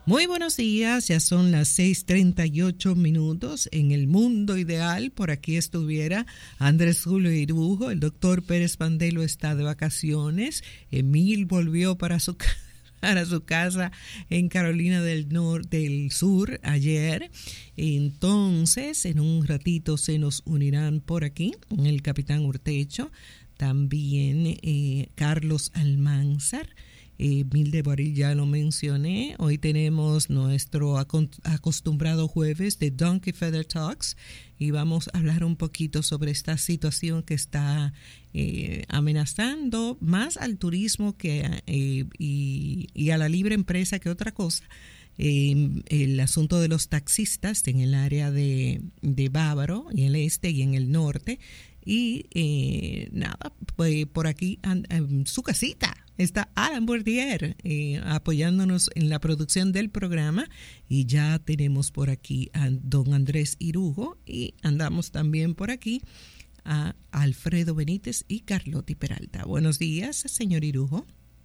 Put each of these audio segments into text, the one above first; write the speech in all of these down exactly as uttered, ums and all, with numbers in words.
Muy buenos días, ya son las seis treinta y ocho minutos. En el mundo ideal, por aquí estuviera Andrés Julio Irujo, el doctor Pérez Pandelo está de vacaciones, Emil volvió para su casa. Para su casa en Carolina del Norte, del Sur ayer. Entonces, en un ratito se nos unirán por aquí el capitán Urtecho, también eh, Carlos Almanzar. Eh, Milde Boril ya lo mencioné. Hoy tenemos nuestro acostumbrado jueves de Donkey Feather Talks y vamos a hablar un poquito sobre esta situación que está eh, amenazando más al turismo que eh, y, y a la libre empresa que otra cosa. Eh, el asunto de los taxistas en el área de, de Bávaro, en el este y en el norte. Y eh, nada, pues por aquí en su casita está Alan Bourdier eh, apoyándonos en la producción del programa, y ya tenemos por aquí a don Andrés Irujo y andamos también por aquí a Alfredo Benítez y Carlotti Peralta. Buenos días, señor Irujo.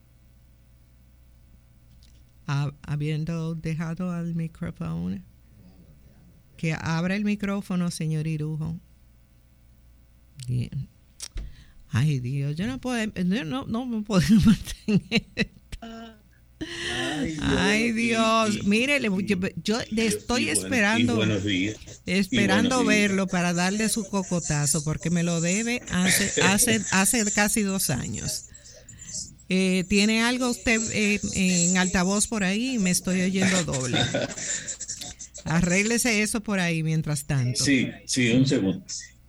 Ha, habiendo dejado al micrófono, que abra el micrófono, señor Irujo. Bien. Ay, Dios, yo no puedo, yo no, no me puedo mantener. Ay, Dios, Ay, Dios. Y, y, mire, yo, yo y, le estoy y, esperando, buenos días. esperando buenos verlo días. Para darle su cocotazo, porque me lo debe hace, hace, hace casi dos años. Eh, ¿Tiene algo usted eh, en altavoz por ahí? Me estoy oyendo doble. Arréglese eso por ahí mientras tanto. Sí, sí, un segundo.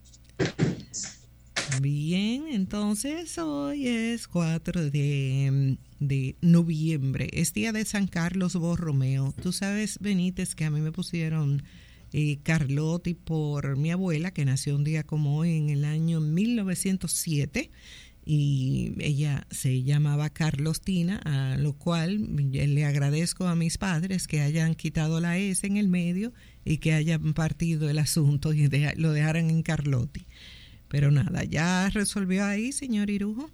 Bien, entonces hoy es cuatro de, de noviembre, es día de San Carlos Borromeo. Tú sabes, Benítez, que a mí me pusieron eh, Carlotti por mi abuela, que nació un día como hoy en el año mil novecientos siete, y ella se llamaba Carlostina, a lo cual le agradezco a mis padres que hayan quitado la S en el medio y que hayan partido el asunto y de, lo dejaran en Carlotti. Pero nada, ¿ya resolvió ahí, señor Irujo?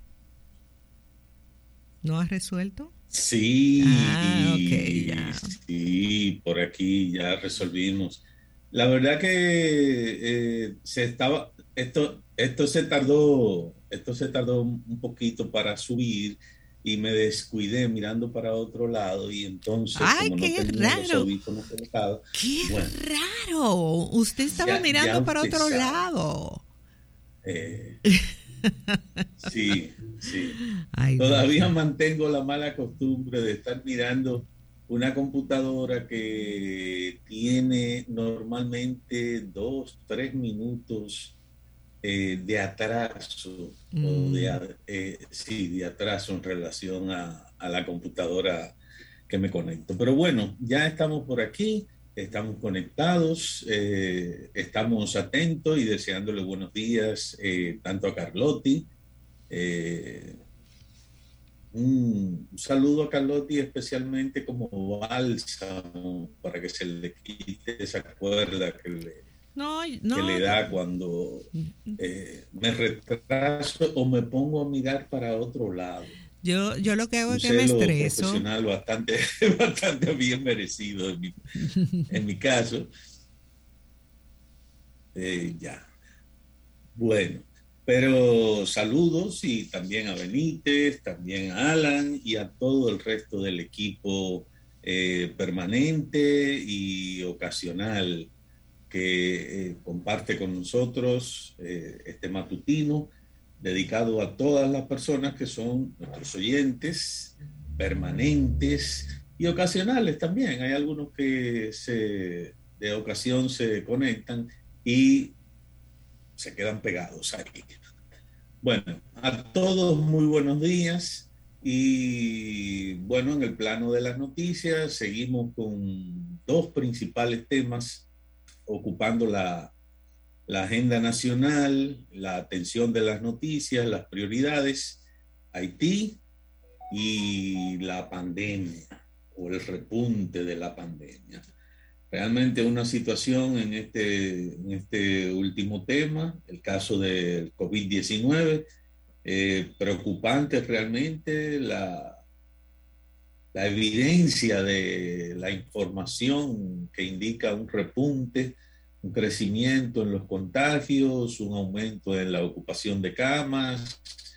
¿No ha resuelto? Sí, ah, okay, ya. sí, por aquí ya resolvimos. La verdad que eh, se estaba, esto, esto se tardó, esto se tardó un poquito para subir y me descuidé mirando para otro lado y entonces Ay, como qué no tenía raro. los audífonos colocados. Qué bueno, raro. Usted estaba ya, mirando ya para otro sabe. lado. Eh, sí, sí. Ay, Todavía Dios. mantengo la mala costumbre de estar mirando una computadora que tiene normalmente dos, tres minutos eh, de atraso, mm. o de, eh, sí, de atraso en relación a, a la computadora que me conecto. Pero bueno, ya estamos por aquí. Estamos conectados, eh, estamos atentos y deseándole buenos días eh, tanto a Carlotti. Eh, un saludo a Carlotti especialmente como bálsamo para que se le quite esa cuerda que le, no, no, que le da cuando eh, me retraso o me pongo a mirar para otro lado. Yo, yo lo que hago es que me estreso. Un profesional bastante, bastante bien merecido en mi, en mi caso. Eh, ya. Bueno, pero saludos y también a Benítez, también a Alan y a todo el resto del equipo eh, permanente y ocasional que eh, comparte con nosotros eh, este matutino, dedicado a todas las personas que son nuestros oyentes permanentes y ocasionales también. Hay algunos que se, de ocasión se conectan y se quedan pegados aquí. Bueno, a todos muy buenos días y bueno, en el plano de las noticias seguimos con dos principales temas ocupando la la agenda nacional, la atención de las noticias, las prioridades, Haití y la pandemia o el repunte de la pandemia. Realmente una situación en este, en este último tema, el caso del COVID diecinueve, eh, preocupante realmente la, la evidencia de la información que indica un repunte, un crecimiento en los contagios, un aumento en la ocupación de camas.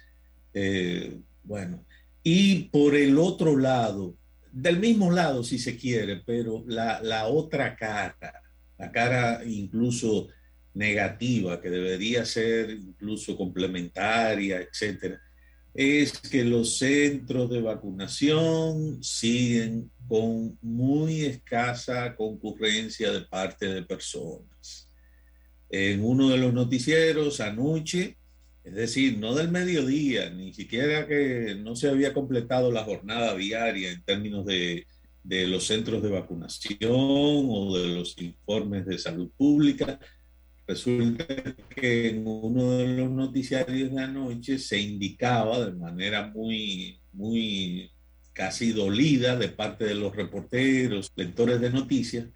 Eh, bueno, y por el otro lado, del mismo lado si se quiere, pero la, la otra cara, la cara incluso negativa, que debería ser incluso complementaria, etcétera, es que los centros de vacunación siguen con muy escasa concurrencia de parte de personas. En uno de los noticieros anoche, es decir, no del mediodía, ni siquiera que no se había completado la jornada diaria en términos de, de los centros de vacunación o de los informes de salud pública. Resulta que en uno de los noticiarios de anoche se indicaba de manera muy, muy casi dolida de parte de los reporteros, lectores de noticias,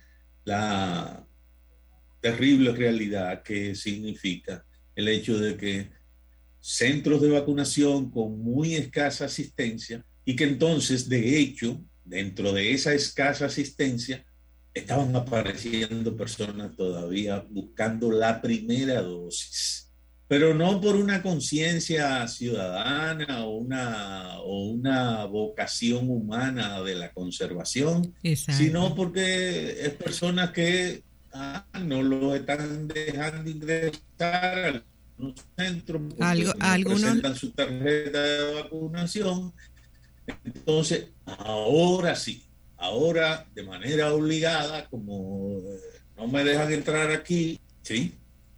la terrible realidad que significa el hecho de que centros de vacunación con muy escasa asistencia y que entonces, de hecho, dentro de esa escasa asistencia, estaban apareciendo personas todavía buscando la primera dosis, pero no por una conciencia ciudadana o una, o una vocación humana de la conservación, Exacto. sino porque es personas que ah, no lo están dejando ingresar al centro Algo, porque no algunos, presentan su tarjeta de vacunación. Entonces, ahora sí, ahora de manera obligada, como eh, no me dejan entrar aquí, ¿sí?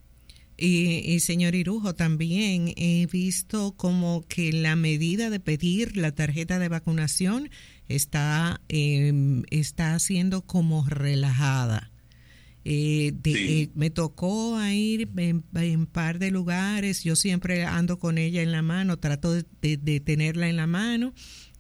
y, y señor Irujo, también he visto como que la medida de pedir la tarjeta de vacunación está, eh, está siendo como relajada. Eh, de, eh, Sí. me tocó a ir en un par de lugares, yo siempre ando con ella en la mano, trato de, de, de tenerla en la mano,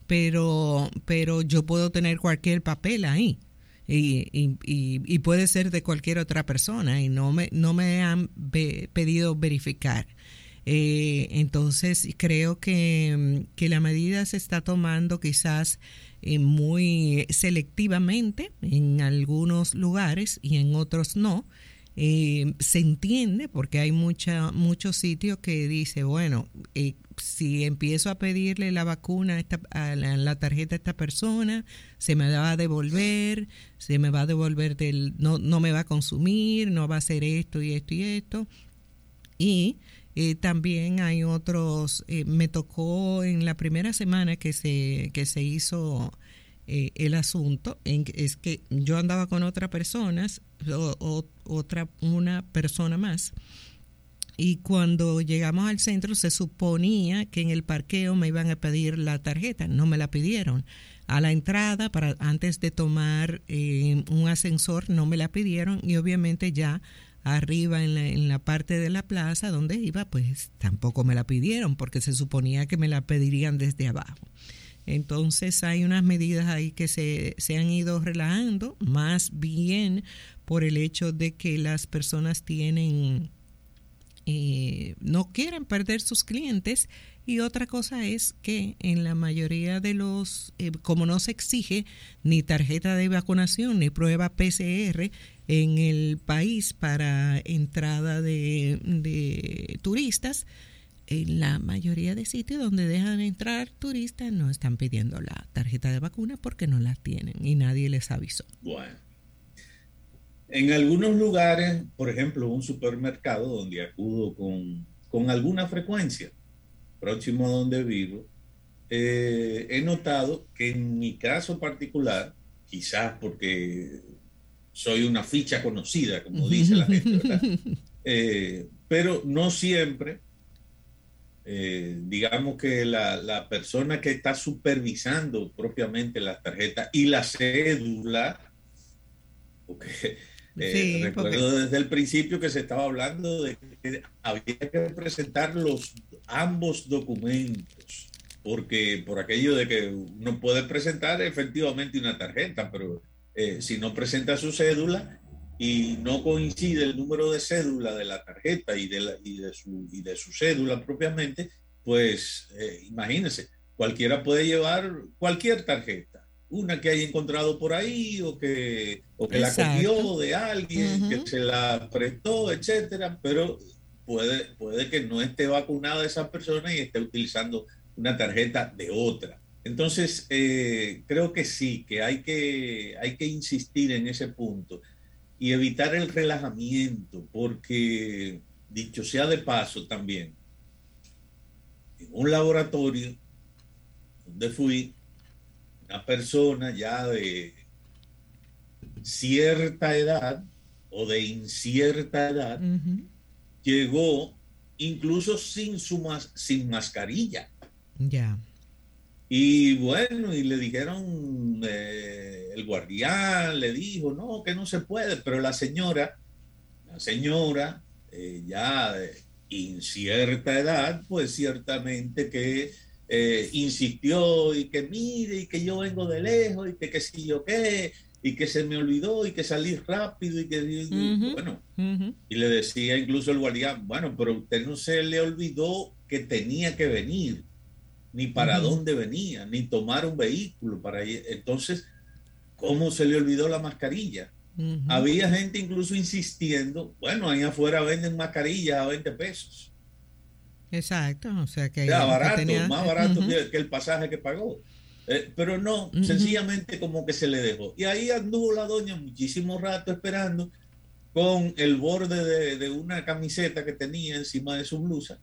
pero, pero yo puedo tener cualquier papel ahí. Y, y, y, y puede ser de cualquier otra persona y no me, no me han be, pedido verificar. Eh, entonces creo que, que la medida se está tomando quizás eh, muy selectivamente en algunos lugares y en otros no. Eh, se entiende porque hay mucha, muchos sitios que dice, bueno, eh, si empiezo a pedirle la vacuna a, esta, a la, la tarjeta a esta persona, se me va a devolver, se me va a devolver del, no, no me va a consumir, no va a hacer esto y esto y esto. Y eh, también hay otros, eh, me tocó en la primera semana que se, que se hizo eh, el asunto, en, es que yo andaba con otras personas, o, o, otra, una persona más, y cuando llegamos al centro se suponía que en el parqueo me iban a pedir la tarjeta, no me la pidieron. A la entrada, para antes de tomar eh, un ascensor, no me la pidieron y obviamente ya arriba en la, en la parte de la plaza donde iba, pues tampoco me la pidieron porque se suponía que me la pedirían desde abajo. Entonces hay unas medidas ahí que se, se han ido relajando, más bien por el hecho de que las personas tienen, eh, no quieren perder sus clientes, y otra cosa es que en la mayoría de los, eh, como no se exige ni tarjeta de vacunación ni prueba P C R en el país para entrada de, de turistas, en la mayoría de sitios donde dejan entrar turistas no están pidiendo la tarjeta de vacuna porque no la tienen y nadie les avisó. Bueno, en algunos lugares, por ejemplo, un supermercado donde acudo con, con alguna frecuencia, próximo a donde vivo, eh, he notado que en mi caso particular, quizás porque soy una ficha conocida, como dice la gente, ¿verdad? Eh, pero no siempre, eh, digamos que la, la, persona que está supervisando propiamente las tarjetas y la cédula, porque eh, Sí, porque recuerdo desde el principio que se estaba hablando de que había que presentar los ambos documentos, porque por aquello de que uno puede presentar efectivamente una tarjeta, pero eh, si no presenta su cédula y no coincide el número de cédula de la tarjeta y de, la, y de, su, y de su cédula propiamente, pues eh, imagínense, cualquiera puede llevar cualquier tarjeta una que haya encontrado por ahí o que, o que la Exacto. copió de alguien, Ujú. que se la prestó, etcétera, pero puede, puede que no esté vacunada esa persona y esté utilizando una tarjeta de otra. Entonces, eh, creo que sí, que hay, que hay que insistir en ese punto y evitar el relajamiento, porque, dicho sea de paso también, en un laboratorio donde fui, una persona ya de cierta edad o de incierta edad Ujú. llegó incluso sin, su mas sin mascarilla. Ya. Y bueno, y le dijeron, eh, el guardián le dijo, no, que no se puede, pero la señora, la señora, eh, ya de incierta edad, pues ciertamente que eh, insistió y que mire, y que yo vengo de lejos, y que qué sé yo qué, y que se me olvidó, y que salí rápido, y que, y, Ujú. bueno, Ujú. y le decía incluso el guardián, bueno, pero usted no se le olvidó que tenía que venir, ni para Ujú. dónde venía, ni tomar un vehículo para ir. Entonces, ¿cómo se le olvidó la mascarilla? Ujú. Había gente incluso insistiendo, bueno, ahí afuera venden mascarillas a veinte pesos. Exacto, o sea O sea, que, que barato, tenía... más eh, barato ujú. que, que el pasaje que pagó. Eh, pero no, Ujú. sencillamente como que se le dejó. Y ahí anduvo la doña muchísimo rato esperando con el borde de, de una camiseta que tenía encima de su blusa,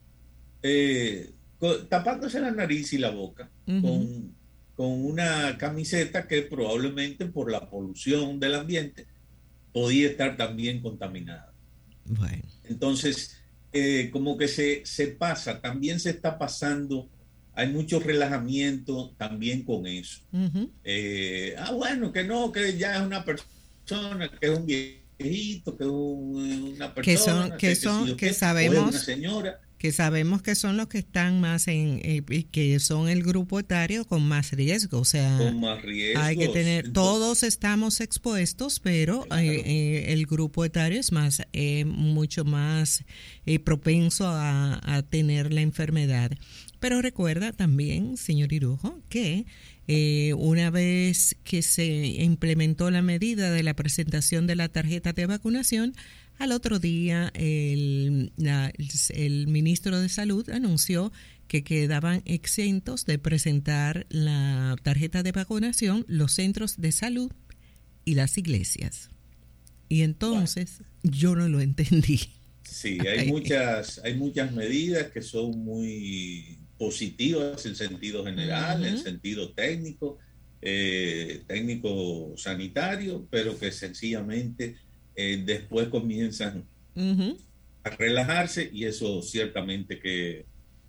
eh, con, tapándose la nariz y la boca Ujú. con, con una camiseta que probablemente por la polución del ambiente podía estar también contaminada. Bueno. Entonces, eh, como que se, se pasa, también se está pasando, hay mucho relajamiento también con eso. Ujú. Eh, ah, bueno, que no, que ya es una persona, que es un viejito, que es un, una Que son, persona, que que, que si son, yo que qué, o es una sabemos señora. que sabemos que son los que están más en, eh, y que son el grupo etario con más riesgo, o sea, Con más hay que riesgos. tener, Entonces, todos estamos expuestos, pero eh, claro, eh, el grupo etario es más, eh, mucho más eh, propenso a, a tener la enfermedad. Pero recuerda también, señor Irujo, que eh, una vez que se implementó la medida de la presentación de la tarjeta de vacunación, al otro día el, la, el ministro de Salud anunció que quedaban exentos de presentar la tarjeta de vacunación los centros de salud y las iglesias. Y bueno, entonces yo no lo entendí. sí, hay muchas, hay muchas medidas que son muy positivas en sentido general, en Uh-huh. sentido técnico, eh, técnico sanitario, pero que sencillamente eh, después comienzan Uh-huh. a relajarse y eso ciertamente que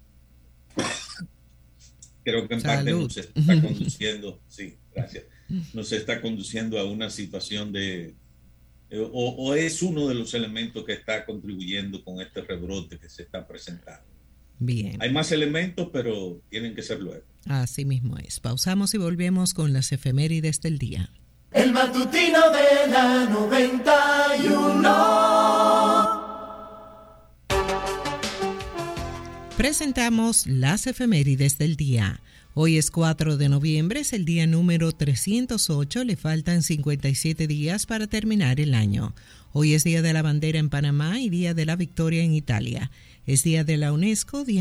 creo que en parte Salud. nos está conduciendo, sí, gracias, nos está conduciendo a una situación de, eh, o, o es uno de los elementos que está contribuyendo con este rebrote que se está presentando. Bien, Hay más elementos, pero tienen que ser luego. así mismo es. Pausamos y volvemos con las efemérides del día. El matutino de la noventa y uno. Presentamos las efemérides del día. Hoy es cuatro de noviembre, es el día número trescientos ocho, le faltan cincuenta y siete días para terminar el año. Hoy es Día de la Bandera en Panamá y Día de la Victoria en Italia. Es Día de la UNESCO, Día